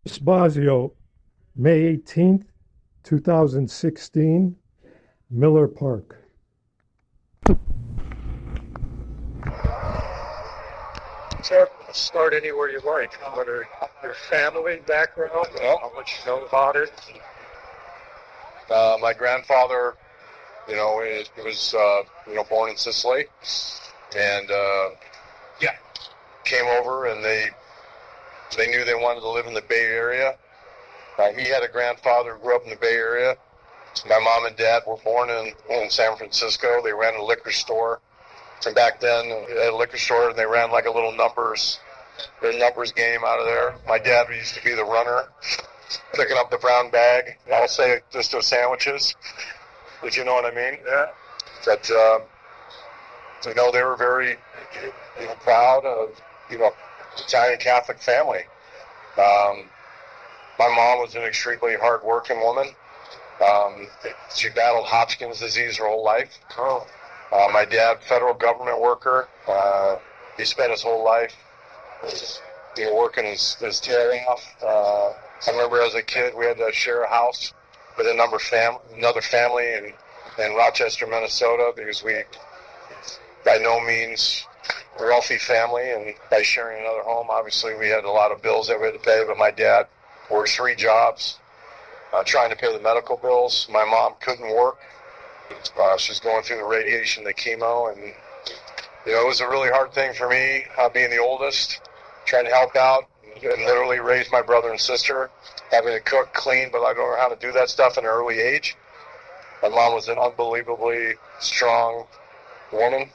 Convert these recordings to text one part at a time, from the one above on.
Spazio, May 18th, 2016, Miller Park. Sure. Start anywhere you like. Whether your family background, how much you know about it. My grandfather, he was, born in Sicily, and came over, and they knew they wanted to live in the Bay Area. He had a grandfather who grew up in the Bay Area. My mom and dad were born in San Francisco. They ran a liquor store. And back then, they had a liquor store, and they ran like a little numbers game out of there. My dad used to be the runner, picking up the brown bag. I'll say just those sandwiches, if you know what I mean. Yeah. That, they were very, proud of, Italian Catholic family. My mom was an extremely hard-working woman. She battled Hodgkin's disease her whole life. Oh. My dad, federal government worker. He spent his whole life, working his tail off. I remember as a kid, we had to share a house with another family in Rochester, Minnesota, because we, by no means, a wealthy family, and by sharing another home, obviously, we had a lot of bills that we had to pay. But my dad worked 3 jobs, trying to pay the medical bills. My mom couldn't work. She was going through the radiation, the chemo, and it was a really hard thing for me, being the oldest, trying to help out and literally raise my brother and sister, having to cook, clean, but I don't know how to do that stuff at an early age. My mom was an unbelievably strong woman,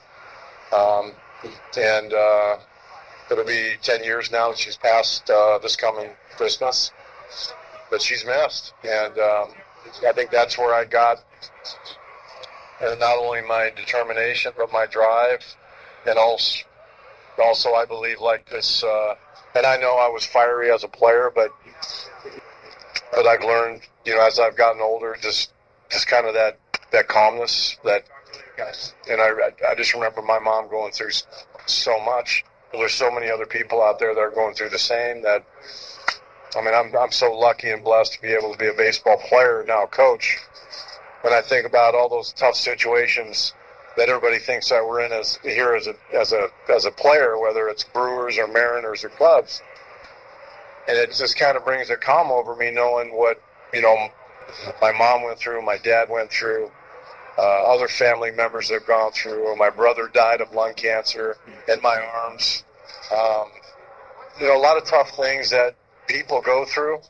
and it'll be 10 years now that she's passed this coming Christmas, but she's missed, and I think that's where I got not only my determination, but my drive, and also I believe like this, and I know I was fiery as a player, but I've learned, as I've gotten older, just kind of that calmness, and I just remember my mom going through so much. There's so many other people out there that are going through the same. That, I mean, I'm so lucky and blessed to be able to be a baseball player, now a coach. When I think about all those tough situations that everybody thinks that we're in as a player, whether it's Brewers or Mariners or Cubs, and it just kind of brings a calm over me, knowing what my mom went through, my dad went through, other family members have gone through. My brother died of lung cancer in my arms. A lot of tough things that people go through.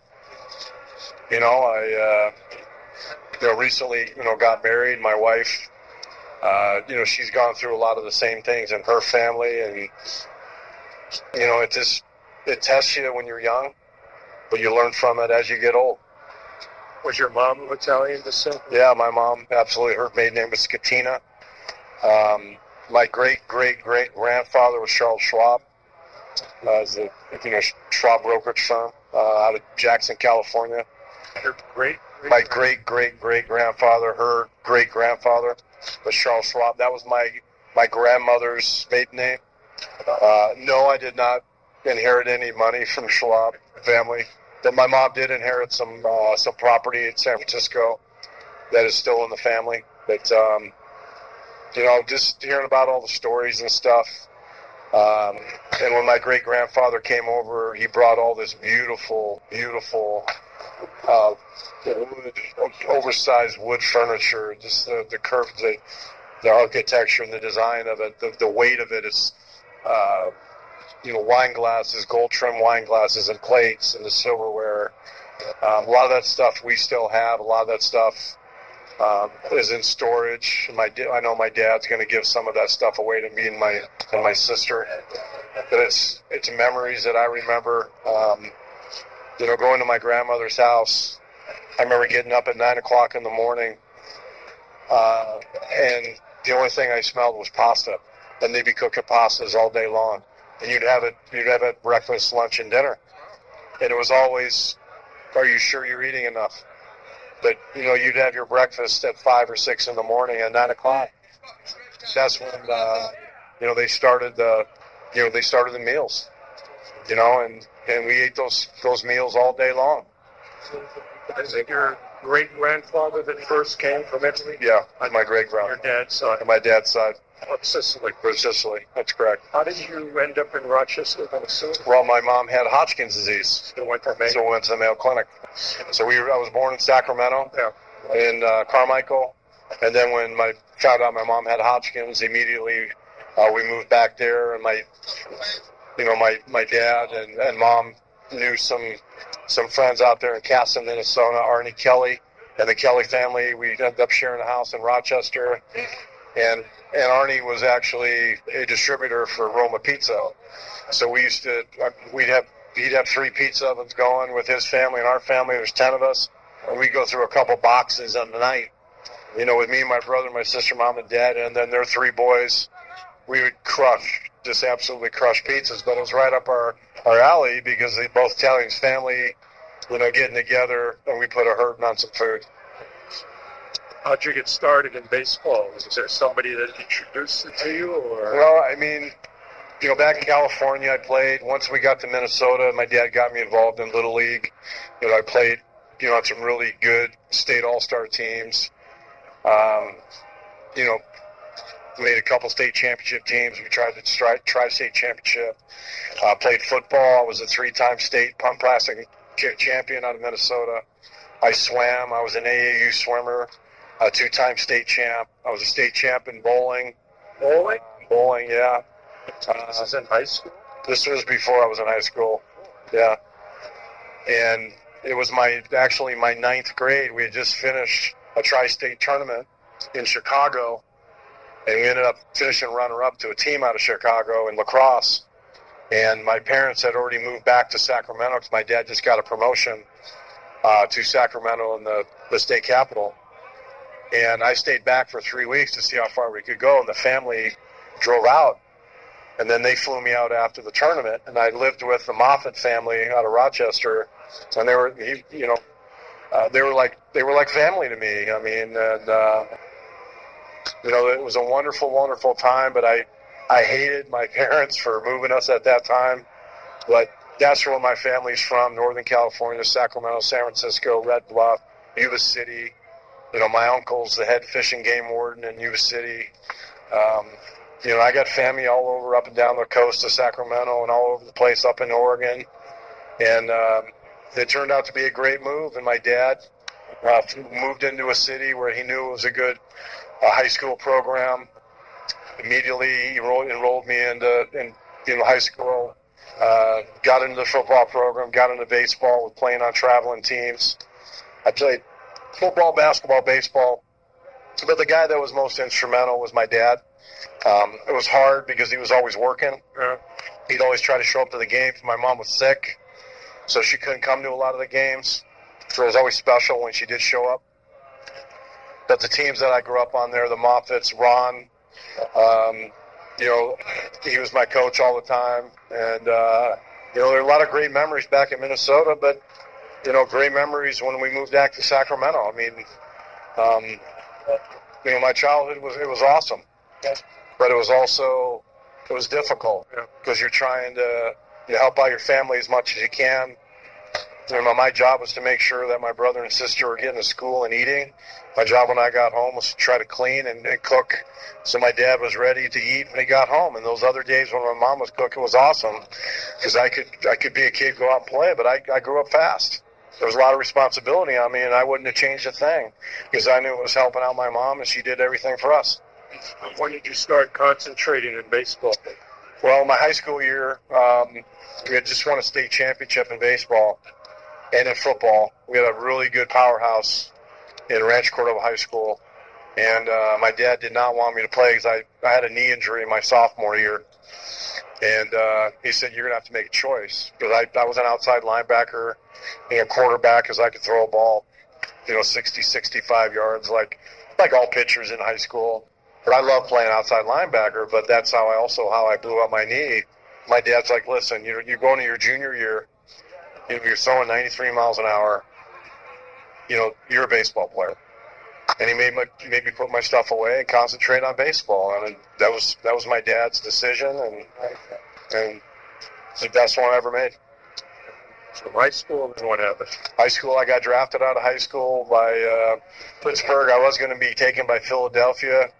I recently, got married. My wife, she's gone through a lot of the same things in her family, and it tests you when you're young, but you learn from it as you get old. Was your mom Italian descent? Yeah, my mom, absolutely. Her maiden name was Katina. My great-great-great-grandfather was Charles Schwab. Schwab brokerage firm out of Jackson, California. My great-great-great-grandfather, her great-grandfather was Charles Schwab. That was my grandmother's maiden name. No, I did not inherit any money from Schwab family. But my mom did inherit some property in San Francisco that is still in the family. But just hearing about all the stories and stuff. And when my great-grandfather came over, he brought all this beautiful oversized wood furniture, just the curve, the architecture and the design of it, the weight of it is, wine glasses, gold trim wine glasses and plates and the silverware. A lot of that stuff we still have. A lot of that stuff is in storage. I know my dad's going to give some of that stuff away to me and my sister. But it's memories that I remember. Going to my grandmother's house. I remember getting up at 9 o'clock in the morning, and the only thing I smelled was pasta. And they'd be cooking pastas all day long, and you'd have it breakfast, lunch, and dinner. And it was always, "Are you sure you're eating enough?" But you'd have your breakfast at 5 or 6 in the morning. At 9 o'clock, that's when they started the meals. and we ate those meals all day long. Is it your great-grandfather that first came from Italy? Yeah, my great-grandfather. Your dad's side? On my dad's side. From Sicily. From Sicily, that's correct. How did you end up in Rochester, Minnesota? Well, my mom had Hodgkin's disease. So went to Mayo. So we went to the Mayo Clinic. So I was born in Sacramento, in Carmichael, and then when I found out my mom had Hodgkin's, immediately we moved back there, and my dad and mom knew some friends out there in Casson, Minnesota, Arnie Kelly, and the Kelly family. We ended up sharing a house in Rochester, and Arnie was actually a distributor for Roma Pizza. So he'd have 3 pizza ovens going with his family and our family. There's 10 of us, and we'd go through a couple boxes on the night, with me, my brother, my sister, mom, and dad, and then their 3 boys. We would just absolutely crush pizzas, but it was right up our alley because they both Italians family, getting together, and we put a hurting on some food. How'd you get started in baseball? Was there somebody that introduced it to you, or? Well, back in California, I played. Once we got to Minnesota, my dad got me involved in Little League. I played, on some really good state all-star teams. Made a couple state championship teams. We tried to tri-state championship. Played football. I was a 3-time state punt passing champion out of Minnesota. I swam. I was an AAU swimmer, a 2-time state champ. I was a state champ in bowling. Bowling? Bowling, yeah. This is in high school? This was before I was in high school, yeah. And it was my 9th grade. We had just finished a tri-state tournament in Chicago, and we ended up finishing runner-up to a team out of Chicago in lacrosse. And my parents had already moved back to Sacramento because my dad just got a promotion to Sacramento in the state capital. And I stayed back for 3 weeks to see how far we could go, and the family drove out. And then they flew me out after the tournament, and I lived with the Moffitt family out of Rochester, and they were like family to me. It was a wonderful, wonderful time, but I hated my parents for moving us at that time. But that's where my family's from, Northern California, Sacramento, San Francisco, Red Bluff, Yuba City. My uncle's the head fish and game warden in Yuba City. I got family all over, up and down the coast of Sacramento and all over the place up in Oregon. And it turned out to be a great move. And my dad moved into a city where he knew it was a good high school program. Immediately enrolled me in high school. Got into the football program, got into baseball, was playing on traveling teams. I played football, basketball, baseball. But the guy that was most instrumental was my dad. It was hard because he was always working. He'd always try to show up to the games. My mom was sick, so she couldn't come to a lot of the games. So it was always special when she did show up. But the teams that I grew up on there, the Moffitts, Ron, he was my coach all the time. And, there are a lot of great memories back in Minnesota, but, great memories when we moved back to Sacramento. My childhood was awesome. But it was difficult because you're trying to help out your family as much as you can. My job was to make sure that my brother and sister were getting to school and eating. My job when I got home was to try to clean and cook so my dad was ready to eat when he got home. And those other days when my mom was cooking was awesome because I could be a kid, go out and play, but I grew up fast. There was a lot of responsibility on me, and I wouldn't have changed a thing because I knew it was helping out my mom, and she did everything for us. When did you start concentrating in baseball? Well, my high school year, we had just won a state championship in baseball and in football. We had a really good powerhouse in Rancho Cordova High School, and my dad did not want me to play because I had a knee injury my sophomore year. And he said, you're going to have to make a choice because I was an outside linebacker and a quarterback because I could throw a ball, 60, 65 yards like all pitchers in high school. But I love playing outside linebacker, but that's how I blew up my knee. My dad's like, listen, you're going to your junior year, you're throwing 93 miles an hour, you're a baseball player. And he made me put my stuff away and concentrate on baseball. And that was my dad's decision. And It's the best one I ever made. So high school, then what happened? High school, I got drafted out of high school by Pittsburgh. I was going to be taken by Philadelphia.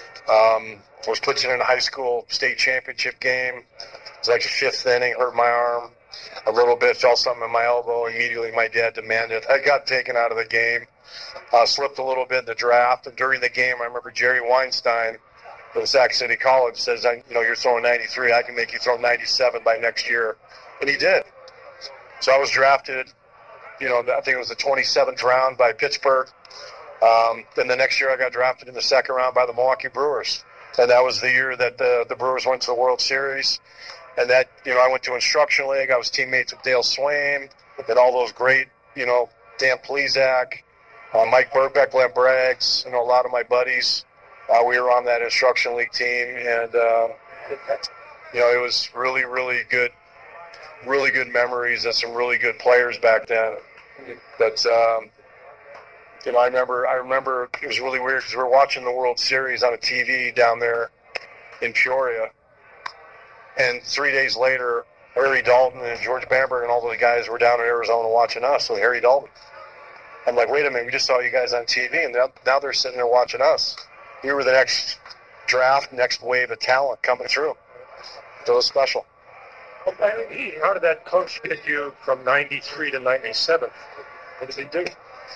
Was pitching in a high school state championship game. It was like the fifth inning, hurt my arm a little bit, felt something in my elbow. Immediately my dad demanded. I got taken out of the game. Slipped a little bit in the draft. And during the game, I remember Jerry Weinstein from Sac City College says, you're throwing 93. I can make you throw 97 by next year. And he did. So I was drafted, I think it was the 27th round by Pittsburgh. Then the next year I got drafted in the second round by the Milwaukee Brewers. And that was the year that the Brewers went to the World Series. And that, I went to Instruction League. I was teammates with Dale Swain and all those great, Dan Plesac, Mike Burbeck, Len Braggs, a lot of my buddies. We were on that Instruction League team. And, it was really, really good memories and some really good players back then. But, I remember it was really weird because we were watching the World Series on a TV down there in Peoria. And 3 days later, Harry Dalton and George Bamberg and all those guys were down in Arizona watching us with Harry Dalton. I'm like, wait a minute, we just saw you guys on TV, and now they're sitting there watching us. We were the next draft, next wave of talent coming through. So it was special. How did that coach get you from 93 to 97? What did he do?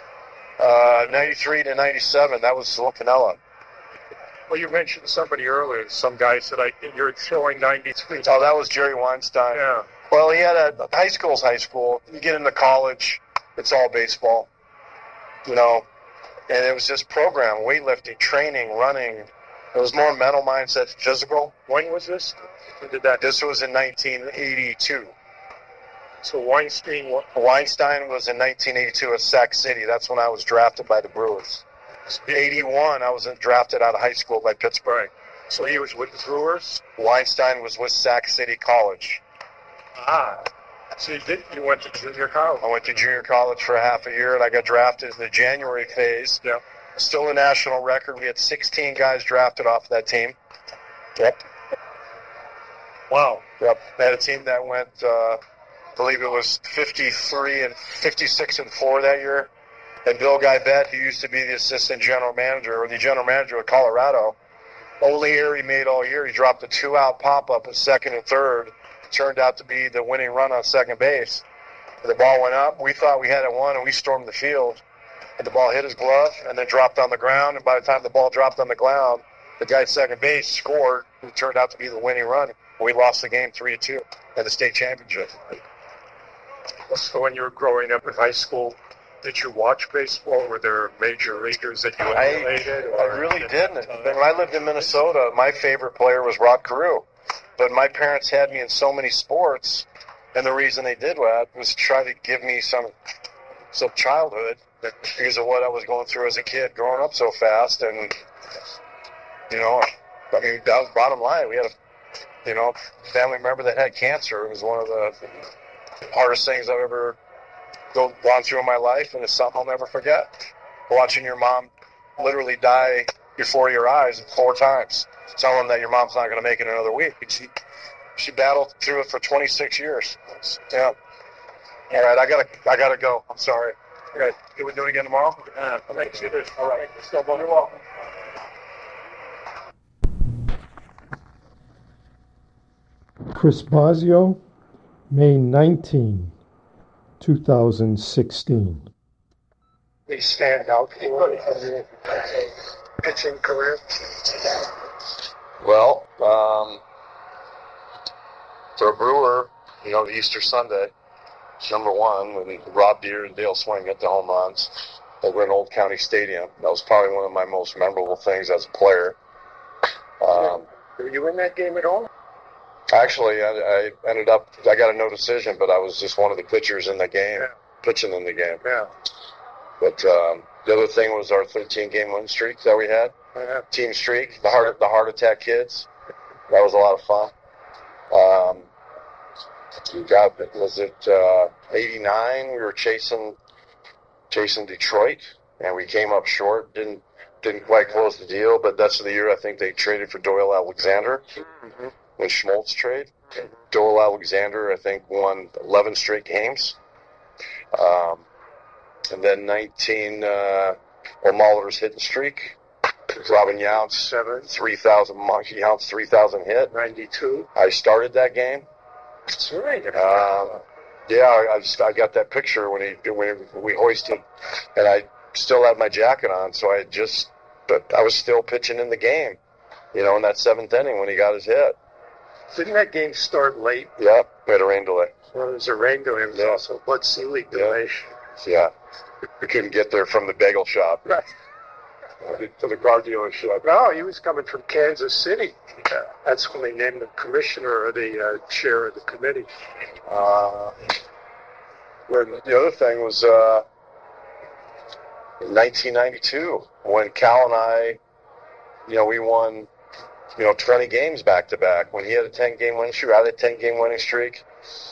93 to 97, that was Lou Piniella. Well, you mentioned somebody earlier. Some guy said, you're throwing 93. Oh, that was Jerry Weinstein. Yeah. Well, he had high school's high school. You get into college, it's all baseball, and it was just program, weightlifting, training, running. It was more mental mindset, physical. When was this? When did that? This was in 1982. So Weinstein was in 1982 at Sac City. That's when I was drafted by the Brewers. 81, I was drafted out of high school by Pittsburgh. Right. So he was with the Brewers? Weinstein was with Sac City College. So you went to junior college? I went to junior college for half a year, and I got drafted in the January phase. Yeah. Still a national record. We had 16 guys drafted off that team. Yep. Wow. Yep. I had a team that went, I believe it was 53 and 56 and 4 that year. And Bill Guybett, who used to be the assistant general manager or the general manager of Colorado, only error he made all year, he dropped a 2-out pop-up at second and third. It turned out to be the winning run on second base. The ball went up. We thought we had it won, and we stormed the field. And the ball hit his glove and then dropped on the ground. And by the time the ball dropped on the ground, the guy at second base scored. It turned out to be the winning run. We lost the game 3-2 at the state championship. So when you were growing up in high school, did you watch baseball? Were there major leaguers that you emulated? I really didn't. When I lived in Minnesota, my favorite player was Rod Carew. But my parents had me in so many sports, and the reason they did that was to try to give me some childhood because of what I was going through as a kid, growing up so fast. And, that was bottom line. We had a family member that had cancer. It was one of the hardest things I've ever gone through in my life, and it's something I'll never forget. Watching your mom literally die before your eyes 4 times, telling that your mom's not going to make it another week. She battled through it for 26 years. Yeah. All right, I gotta go. I'm sorry. Okay, can we do it again tomorrow? Thanks. All right. You're welcome. Chris Bosio, May 19, 2016. They stand out for your pitching career? Well, for a Brewer, the Easter Sunday, number one, when Rob Deere and Dale Swing hit the home runs over in Old County Stadium. That was probably one of my most memorable things as a player. Were you in that game at all? Actually, I got a no decision, but I was just one of the pitchers in the game, pitching in the game. Yeah. But the other thing was our 13-game win streak that we had. Yeah. Team streak, the heart attack kids. That was a lot of fun. Was it 89? We were chasing Detroit, and we came up short. Didn't quite close the deal, but that's the year I think they traded for Doyle Alexander. Mm-hmm. When Schmaltz trade. Joel Alexander, I think, won 11 straight games. And then 19, Molitor's hitting streak. Robin Yount's 3,000 hit. 92. I started that game. That's right. I got that picture when we hoisted, and I still had my jacket on, so but I was still pitching in the game, in that 7th inning when he got his hit. Didn't that game start late? Yeah, we had a rain delay. Well, there was a rain delay. There was also a Bud Selig delay. Yeah. We couldn't get there from the bagel shop. Right. To the car dealership. No, he was coming from Kansas City. That's when they named the commissioner or the chair of the committee. When the other thing was in 1992 when Cal and I, we won, 20 games back to back. When he had a 10-game winning streak, I had a 10-game winning streak.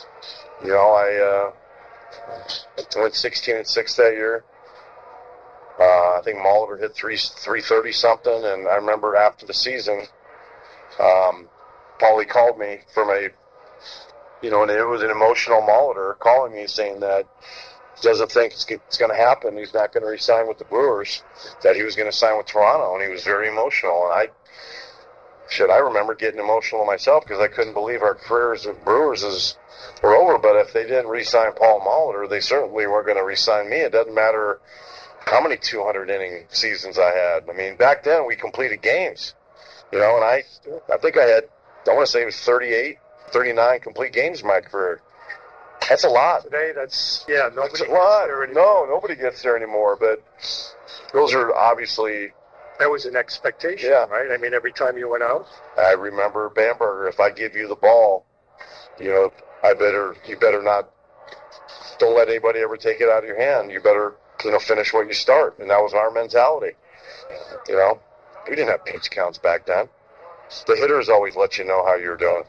I went 16-6 that year. I think Molitor hit 330 something, and I remember after the season, Paulie called me from and it was an emotional Molitor calling me saying that he doesn't think it's going to happen. He's not going to re-sign with the Brewers, that he was going to sign with Toronto, and he was very emotional. And I remember getting emotional myself because I couldn't believe our careers with Brewers were over. But if they didn't re-sign Paul Molitor, they certainly weren't going to re-sign me. It doesn't matter how many 200-inning seasons I had. I mean, back then we completed games, and I think I want to say it was 38, 39 complete games in my career. That's a lot. Today, that's a lot. No, nobody gets there anymore, but those are obviously... That was an expectation, right? I mean, every time you went out? I remember Bamberger, if I give you the ball, you better not, don't let anybody ever take it out of your hand. You better, finish what you start. And that was our mentality. We didn't have pitch counts back then. The hitters always let you know how you're doing.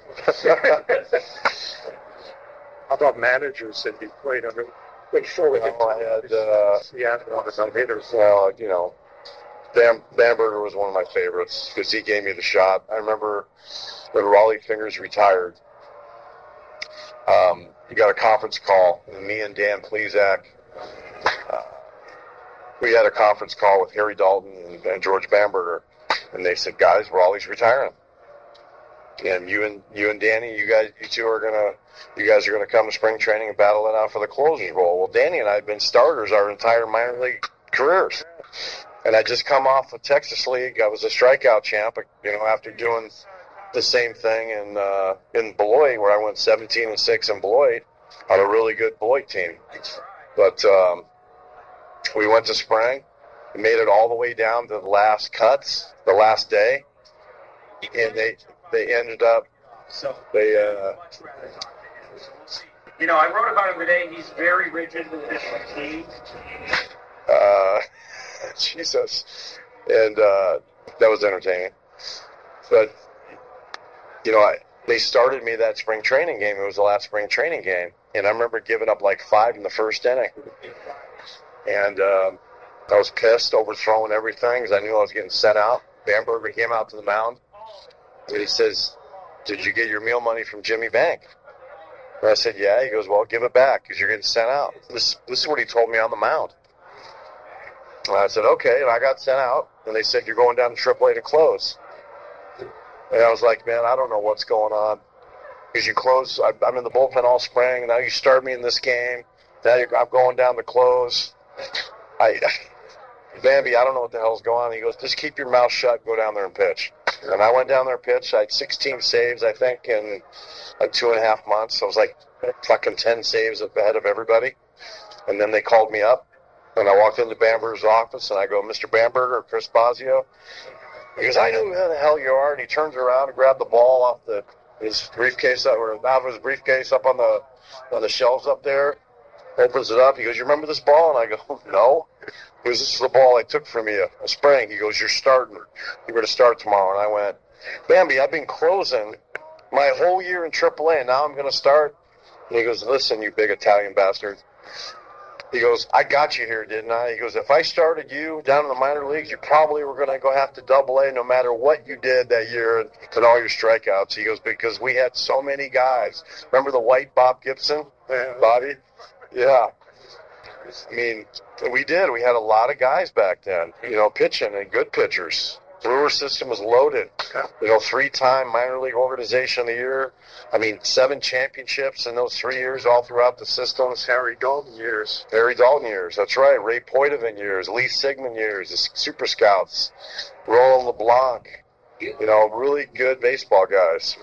How about managers that you played under? I had some hitters. Well, Bamberger was one of my favorites because he gave me the shot. I remember when Raleigh Fingers retired, he got a conference call, and me and Dan Plesac, we had a conference call with Harry Dalton and George Bamberger, and they said, "Guys, Raleigh's retiring, and you and Danny, you two are gonna come to spring training and battle it out for the closer's role." Well, Danny and I had been starters our entire minor league careers, and I just come off the Texas League. I was a strikeout champ, after doing the same thing in Beloit, where I went 17-6 in Beloit on a really good Beloit team. But we went to spring, made it all the way down to the last cuts, the last day, and they ended up. I wrote about him today. He's very rigid with his routine. Jesus, and that was entertaining. But they started me that spring training game. It was the last spring training game, and I remember giving up like 5 in the first inning, and I was pissed, overthrowing everything because I knew I was getting sent out. Bamberger came out to the mound, and he says, "Did you get your meal money from Jimmy Bank?" And I said, "Yeah." He goes, "Well, give it back because you're getting sent out." This is what he told me on the mound. And I said, "Okay," and I got sent out, and they said, "You're going down to AAA to close." And I was like, "Man, I don't know what's going on. Because you close, I'm in the bullpen all spring, and now you start me in this game. Now I'm going down to close. Bambi, I don't know what the hell's going on." He goes, "Just keep your mouth shut and go down there and pitch." And I went down there and pitched. I had 16 saves, I think, in like 2.5 months. I was like fucking 10 saves ahead of everybody. And then they called me up, and I walked into Bamberger's office, and I go, "Mr. Bamberger, Chris Bosio?" He goes, "I know who the hell you are." And he turns around and grabbed the ball off his briefcase, out of his briefcase up on the shelves up there, opens it up. He goes, "You remember this ball?" And I go, "No." He goes, "This is the ball I took from you, a spring." He goes, "You're starting. You're going to start tomorrow." And I went, "Bambi, I've been closing my whole year in AAA, and now I'm going to start." And he goes, "Listen, you big Italian bastard." He goes, I got you here, didn't I? He goes, if I started you down in the minor leagues, you probably were going to go have to Double-A no matter what you did that year and all your strikeouts. He goes, because we had so many guys. Remember the white Bob Gibson, Bobby? Yeah. I mean, we did. We had a lot of guys back then, pitching and good pitchers. Brewer system was loaded. 3-time minor league organization of the year. 7 championships in those 3 years all throughout the systems. Harry Dalton years, that's right. Ray Poitevin years, Lee Sigmund years, the Super Scouts, Roland LeBlanc. Really good baseball guys.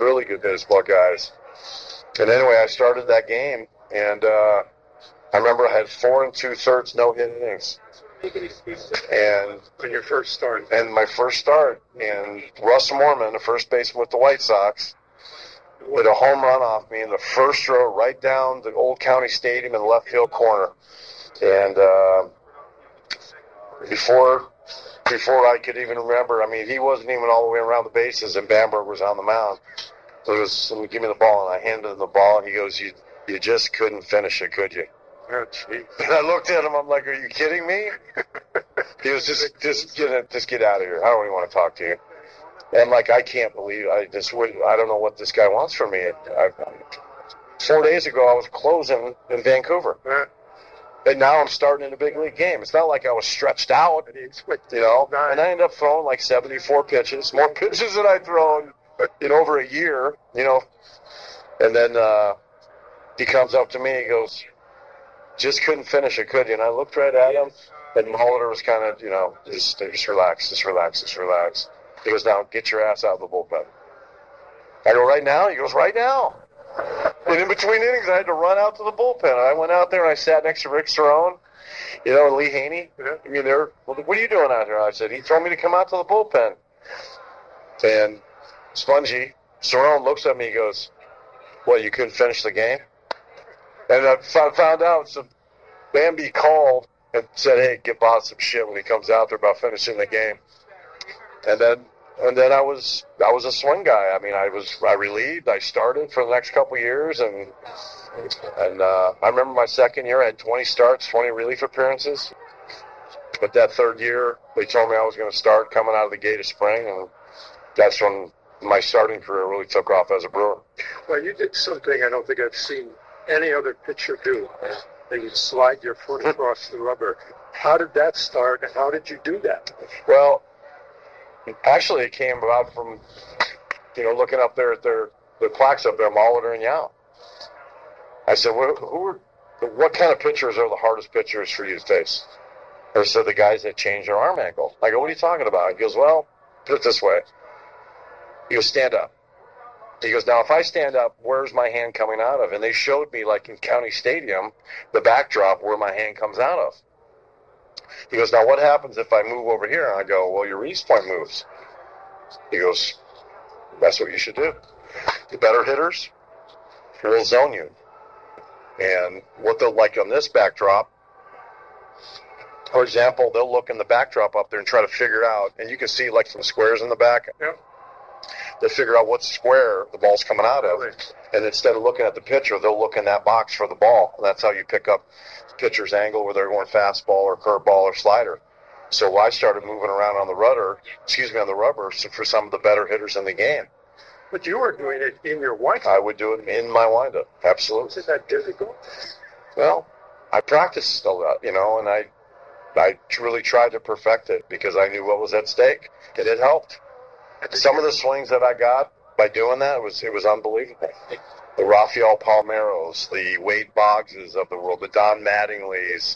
And anyway, I started that game, and I remember I had 4 2/3 no-hit innings. And when your first start. And my first start, and Russ Mormon, the first baseman with the White Sox, with a home run off me in the first row right down the Old County Stadium in the left field corner. And before I could even remember, he wasn't even all the way around the bases, and Bamberg was on the mound. So it was, give me the ball, and I handed him the ball, and he goes, you just couldn't finish it, could you? Oh, geez. And I looked at him, I'm like, are you kidding me? He was just get out of here. I don't even want to talk to you. And I can't believe, I don't know what this guy wants from me. 4 days ago, I was closing in Vancouver. And now I'm starting in a big league game. It's not like I was stretched out, and I ended up throwing 74 pitches, more pitches than I'd thrown in over a year, And then he comes up to me, he goes, just couldn't finish it, could you? And I looked right at him, and Molitor was kind of, just relax. He goes, now get your ass out of the bullpen. I go, right now? He goes, right now. And in between innings, I had to run out to the bullpen. I went out there, and I sat next to Rick Cerrone, and Lee Haney. What are you doing out here? I said, he told me to come out to the bullpen. And Spongy, Cerrone looks at me, he goes, what, you couldn't finish the game? And I found out some Bambi called and said, hey, give Bob some shit when he comes out there about finishing the game. And then I was a swing guy. I relieved. I started for the next couple of years, and I remember my second year I had 20 starts, 20 relief appearances. But that third year, they told me I was going to start coming out of the gate of spring, and that's when my starting career really took off as a Brewer. Well, you did something I don't think I've seen any other pitcher do. That you slide your foot across the rubber. How did that start, and how did you do that? Well, actually, it came about from, looking up there at their plaques up there, Molitor and Yao. I said, what kind of pitchers are the hardest pitchers for you to face? They said, the guys that change their arm angle. I go, what are you talking about? He goes, well, put it this way. He goes, stand up. He goes, now, if I stand up, where's my hand coming out of? And they showed me, in County Stadium, the backdrop where my hand comes out of. He goes, now, what happens if I move over here? And I go, well, your release point moves. He goes, that's what you should do. The better hitters will zone you. And what they'll like on this backdrop, for example, they'll look in the backdrop up there and try to figure out, and you can see, some squares in the back. Yep. They figure out what square the ball's coming out of. And instead of looking at the pitcher, they'll look in that box for the ball. And that's how you pick up the pitcher's angle, where they're going fastball or curveball or slider. So I started moving around on the rubber for some of the better hitters in the game. But you were doing it in your windup. I would do it in my windup, absolutely. Isn't that difficult? Well, I practiced a lot, and I really tried to perfect it because I knew what was at stake, and it helped. Some of the swings that I got by doing that, it was unbelievable. The Rafael Palmeiros, the Wade Boggses of the world, the Don Mattingleys.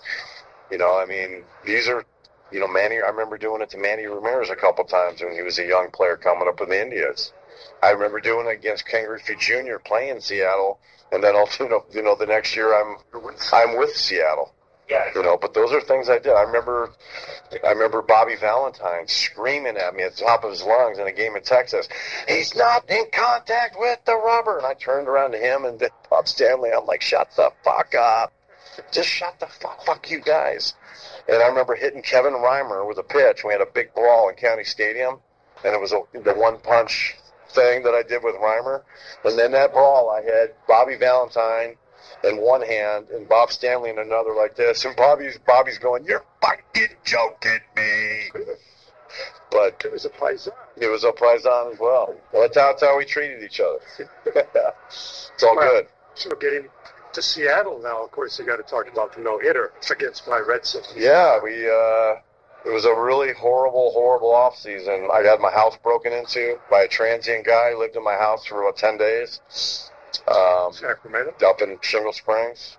These are, Manny. I remember doing it to Manny Ramirez a couple times when he was a young player coming up with the Indians. I remember doing it against Ken Griffey Jr. playing in Seattle, and then also, the next year I'm with Seattle. Yeah. But those are things I did. I remember Bobby Valentine screaming at me at the top of his lungs in a game in Texas. He's not in contact with the rubber. And I turned around to him and Bob Stanley. I'm like, shut the fuck up. Just shut the fuck you guys. And I remember hitting Kevin Reimer with a pitch. We had a big brawl in County Stadium, and it was the one-punch thing that I did with Reimer. And then that brawl, I had Bobby Valentine, in one hand and Bob Stanley in another like this. And Bobby's going, "You're fucking joking me." But It was a paisan. it was a paisan as well. Well, that's how we treated each other. It's all good. So getting to Seattle now, of course, you got to talk about the no-hitter against my Red Sox. Yeah, it was a really horrible off season. I had my house broken into by a transient guy who lived in my house for about 10 days. Sacramento? Up in Shingle Springs.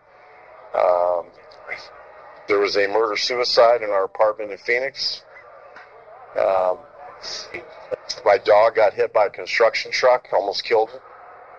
There was a murder-suicide in our apartment in Phoenix. My dog got hit by a construction truck, almost killed him.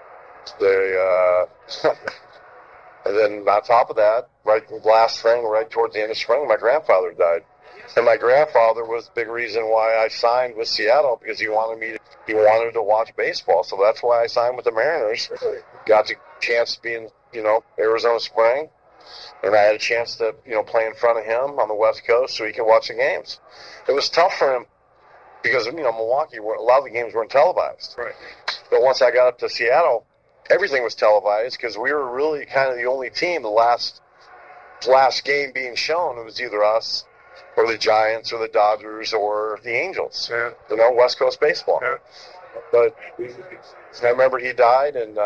And then on top of that, right towards the end of spring, my grandfather died. And my grandfather was the big reason why I signed with Seattle, because he wanted to watch baseball. So that's why I signed with the Mariners. Got the chance to be in, Arizona Spring. And I had a chance to, play in front of him on the West Coast so he could watch the games. It was tough for him because, Milwaukee, a lot of the games weren't televised. Right. But once I got up to Seattle, everything was televised because we were really kind of the only team. The last game being shown, it was either us or the Giants or the Dodgers or the Angels. Yeah. West Coast baseball. Yeah. But I remember he died, and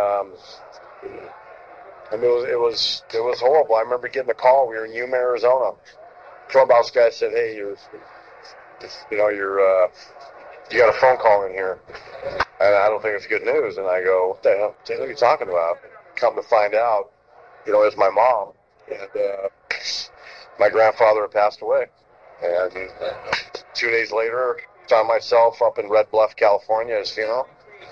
it was horrible. I remember getting a call. We were in Yuma, Arizona. Clubhouse guy said, "Hey, you got a phone call in here, and I don't think it's good news." And I go, "What the hell are you talking about?" Come to find out, it was my mom, and my grandfather had passed away. And 2 days later, found myself up in Red Bluff, California, at his funeral.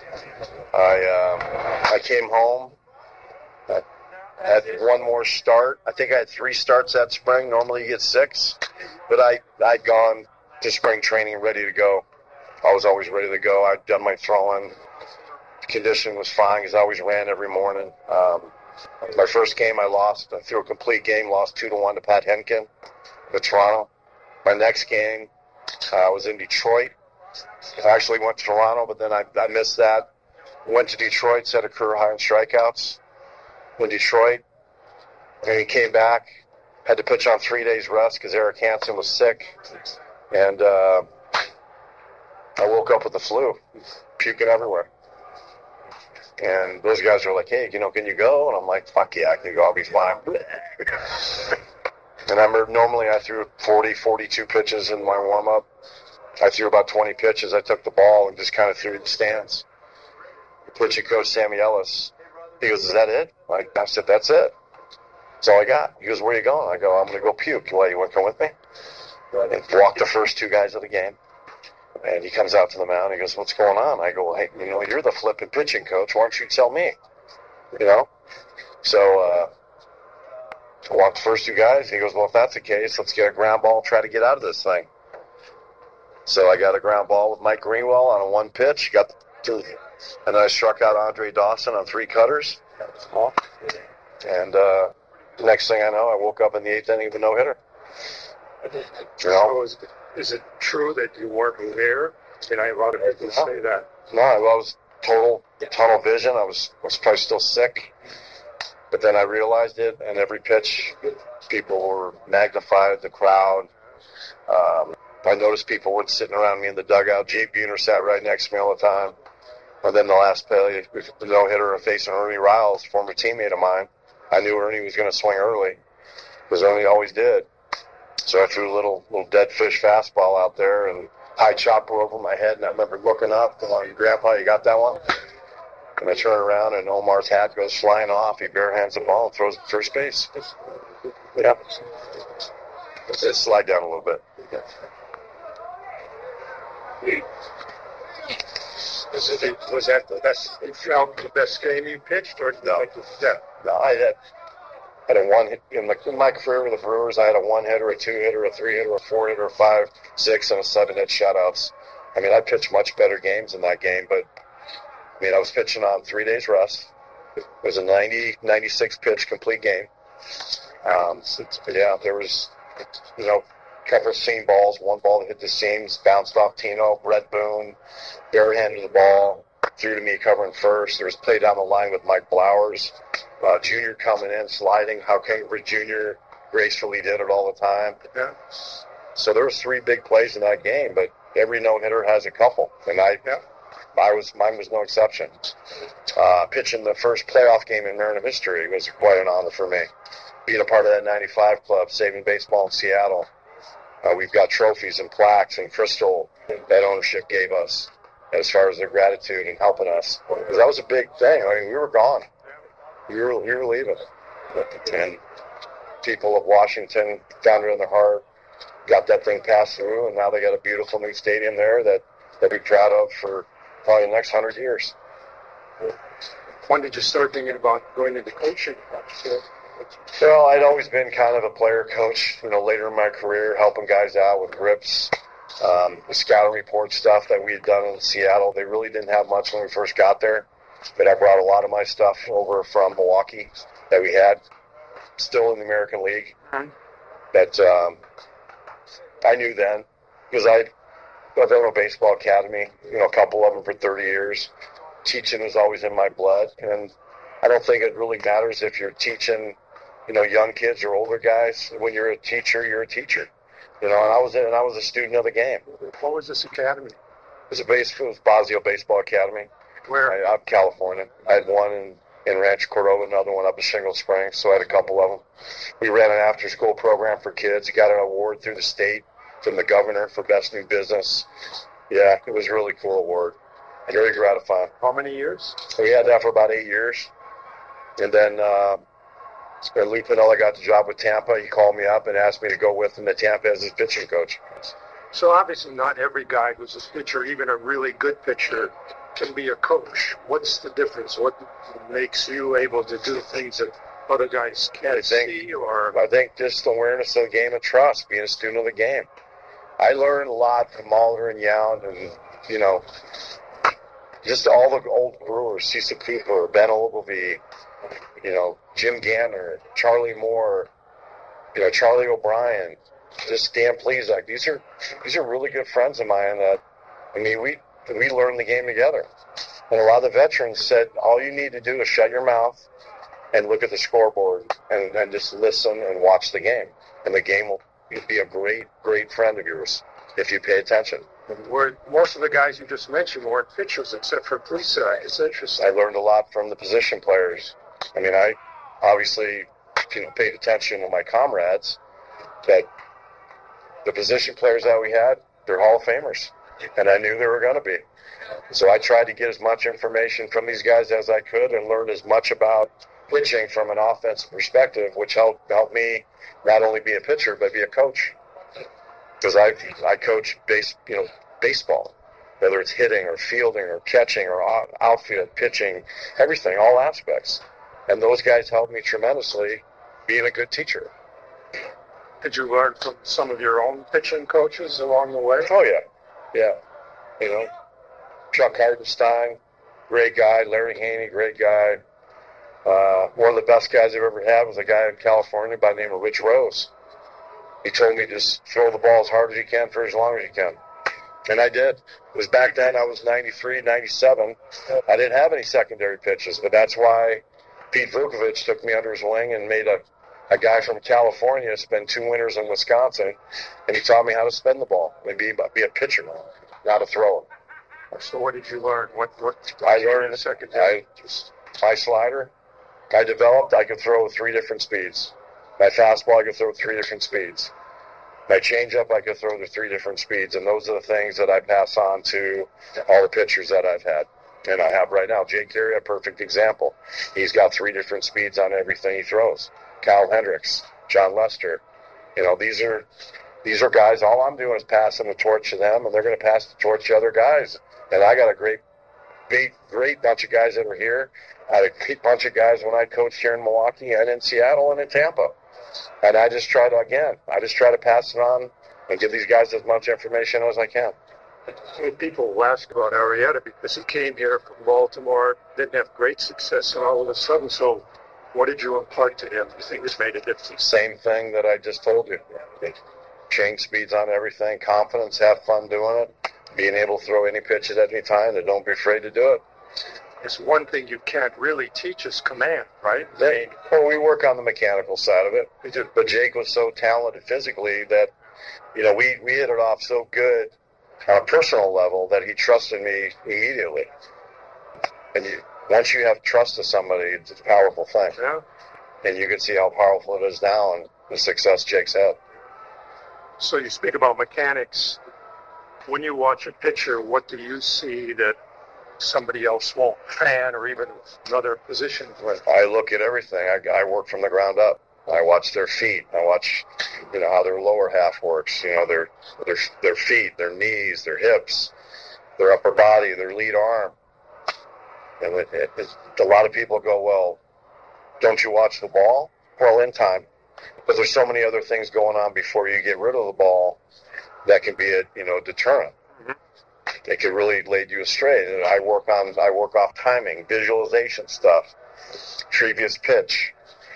I came home. I had one more start. I think I had 3 starts that spring. Normally you get 6, but I'd gone to spring training ready to go. I was always ready to go. I'd done my throwing. Condition was fine because I always ran every morning. My first game I lost. I threw a complete game, lost 2-1 to Pat Henkin with Toronto. My next game, I was in Detroit. I actually went to Toronto, but then I missed that. Went to Detroit, set a career high in strikeouts. In Detroit, and he came back, had to pitch on 3 days rest because Eric Hansen was sick. And I woke up with the flu, puking everywhere. And those guys were like, "Hey, can you go?" And I'm like, "Fuck yeah, I can go. I'll be fine." And I remember normally I threw 40, 42 pitches in my warm-up. I threw about 20 pitches. I took the ball and just kind of threw it in the stands. The pitching coach, Sammy Ellis, he goes, "Is that it?" I said, "That's it. That's all I got." He goes, "Where are you going?" I go, "I'm going to go puke." "Well, you want to come with me?" And walk the first 2 guys of the game. And he comes out to the mound. He goes, "What's going on?" I go, "Hey, you're the flipping pitching coach. Why don't you tell me?" So I walked the first 2 guys. And he goes, "Well, if that's the case, let's get a ground ball and try to get out of this thing." So I got a ground ball with Mike Greenwell on a 1 pitch. And then I struck out Andre Dawson on 3 cutters. And next thing I know, I woke up in the 8th inning of a no-hitter. So is it true that you weren't there? A lot of people say that. No, I was total tunnel vision. I was probably still sick. But then I realized it, and every pitch, people were magnified, the crowd. I noticed people weren't sitting around me in the dugout. Jay Buhner sat right next to me all the time. And then the last play, the no-hitter facing Ernie Riles, former teammate of mine. I knew Ernie was going to swing early, because Ernie always did. So I threw a little dead fish fastball out there, and high chopper over my head, and I remember looking up, going, "Grandpa, you got that one?" And I turn around, and Omar's hat goes flying off. He barehands the ball and throws it to first base. Yeah. It slide down a little bit. Yeah. Was that the best? You felt the best game you pitched, or No. Yeah. No, I had a 1 hit in my career with the Brewers. I had a 1-hitter, a 2-hitter, a 3-hitter, a 4-hitter, a 5, 6, and a 7-hit shutouts. I pitched much better games in that game, but I was pitching on 3 days rest. It was a 96 pitch complete game. Yeah, there was, couple of seam balls. One ball that hit the seams, bounced off Tino. Brett Boone barehanded the ball. threw to me covering first. There was play down the line with Mike Blowers, Junior coming in, sliding. How Cambridge Junior gracefully did it all the time. Yeah. So there was 3 big plays in that game, but every no-hitter has a couple, and mine was no exception. Pitching the first playoff game in Mariners history was quite an honor for me. Being a part of that 95 club, saving baseball in Seattle. We've got trophies and plaques and crystal that ownership gave us as far as their gratitude and helping us. Because that was a big thing. I mean, we were gone. We were leaving. And people of Washington found it in their heart, got that thing passed through, and now they got a beautiful new stadium there that they'll be proud of for probably the next 100 years. When did you start thinking about going into coaching? Well, I'd always been kind of a player coach, later in my career, helping guys out with grips, the scouting report stuff that we had done in Seattle. They really didn't have much when we first got there, but I brought a lot of my stuff over from Milwaukee that we had still in the American League that I knew then, because I've done a baseball academy, a couple of them for 30 years. Teaching was always in my blood, and I don't think it really matters if you're teaching, young kids or older guys. When you're a teacher, you're a teacher. And I was a student of the game. What was this academy? It was Bosio Baseball Academy. Where? Out in California. I had one in Rancho Cordova, another one up in Shingle Springs, so I had a couple of them. We ran an after-school program for kids. We got an award through the state from the governor for Best New Business. Yeah, it was a really cool award. Very gratifying. How many years? We had that for about 8 years. And then Lou Piniella got the job with Tampa. He called me up and asked me to go with him to Tampa as his pitching coach. So obviously not every guy who's a pitcher, even a really good pitcher, can be a coach. What's the difference? What makes you able to do things that other guys can't see? I think just awareness of the game and trust, being a student of the game. I learned a lot from Mulder and Yount and, just all the old brewers, Cecil Cooper, Ben Ogilvie, Jim Gantner, Charlie Moore, Charlie O'Brien, just Dan Plesac. These are really good friends of mine that, we learned the game together. And a lot of the veterans said, all you need to do is shut your mouth and look at the scoreboard and just listen and watch the game. And the game will be a great, great friend of yours if you pay attention. Most of the guys you just mentioned weren't pitchers except for Plesac. It's interesting. I learned a lot from the position players. I obviously paid attention to my comrades, but the position players that we had, they're Hall of Famers, and I knew they were going to be. So I tried to get as much information from these guys as I could and learn as much about pitching from an offensive perspective, which helped me not only be a pitcher, but be a coach. Because I coach baseball, whether it's hitting or fielding or catching or outfield, pitching, everything, all aspects. And those guys helped me tremendously being a good teacher. Did you learn from some of your own pitching coaches along the way? Oh, yeah. Chuck Hartenstein, great guy. Larry Haney, great guy. One of the best guys I've ever had was a guy in California by the name of Rich Rose. He told me just throw the ball as hard as you can for as long as you can. And I did. It was back then, I was 93, 97. I didn't have any secondary pitches, but that's why Pete Vukovich took me under his wing and made a guy from California spend 2 winters in Wisconsin, and he taught me how to spin the ball and be a pitcher, not a thrower. So what did you learn? What I learned my slider. I developed, I could throw 3 different speeds. My fastball, I could throw 3 different speeds. My changeup, I could throw to 3 different speeds, and those are the things that I pass on to all the pitchers that I've had. And I have right now. Jake Carey, a perfect example. He's got 3 different speeds on everything he throws. Kyle Hendricks, John Lester. These are guys, all I'm doing is passing the torch to them, and they're going to pass the torch to other guys. And I got a great bunch of guys that are here. I had a great bunch of guys when I coached here in Milwaukee and in Seattle and in Tampa. And I just try to pass it on and give these guys as much information as I can. People will ask about Arrieta because he came here from Baltimore, didn't have great success, and all of a sudden, so what did you impart to him? You think this made a difference? Same thing that I just told you. Change speeds on everything, confidence, have fun doing it, being able to throw any pitch at any time, and don't be afraid to do it. It's one thing you can't really teach is command, right? Well, we work on the mechanical side of it. But Jake was so talented physically that, we hit it off so good on a personal level that he trusted me immediately. And once you have trust to somebody, it's a powerful thing. Yeah. And you can see how powerful it is now and the success Jake's had. So you speak about mechanics. When you watch a pitcher, what do you see that somebody else won't? Fan or even another position? I look at everything. I work from the ground up. I watch their feet. I watch, how their lower half works. Their feet, their knees, their hips, their upper body, their lead arm. And a lot of people go, well, don't you watch the ball? Well, in time. But there's so many other things going on before you get rid of the ball that can be a deterrent. Mm-hmm. It can really lead you astray. And I work off timing, visualization stuff, previous pitch.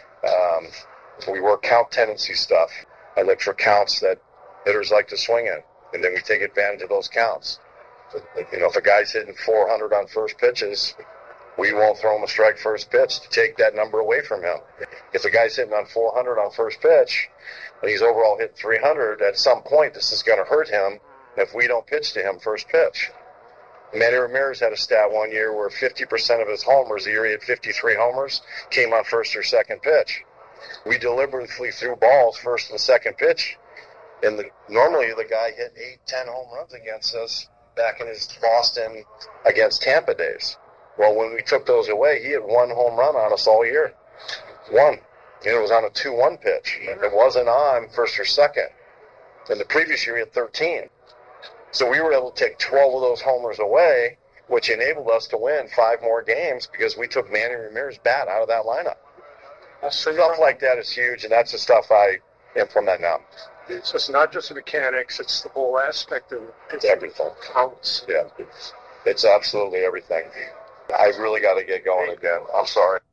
We work count tendency stuff. I look for counts that hitters like to swing in, and then we take advantage of those counts. If a guy's hitting 400 on first pitches, we won't throw him a strike first pitch to take that number away from him. If a guy's hitting on 400 on first pitch, and he's overall hit 300, at some point this is going to hurt him if we don't pitch to him first pitch. Manny Ramirez had a stat one year where 50% of his homers, the year he had 53 homers, came on first or second pitch. We deliberately threw balls first and second pitch, and normally the guy hit 8-10 home runs against us back in his Boston against Tampa days. Well, when we took those away, he had 1 home run on us all year. 1. And it was on a 2-1 pitch. It wasn't on first or second. And the previous year, he had 13. So we were able to take 12 of those homers away, which enabled us to win 5 more games because we took Manny Ramirez's bat out of that lineup. Stuff like that is huge, and that's the stuff I implement now. It's not just the mechanics, it's the whole aspect of it. It's everything. Counts. Yeah. It's absolutely everything. I've really got to get going again. I'm sorry.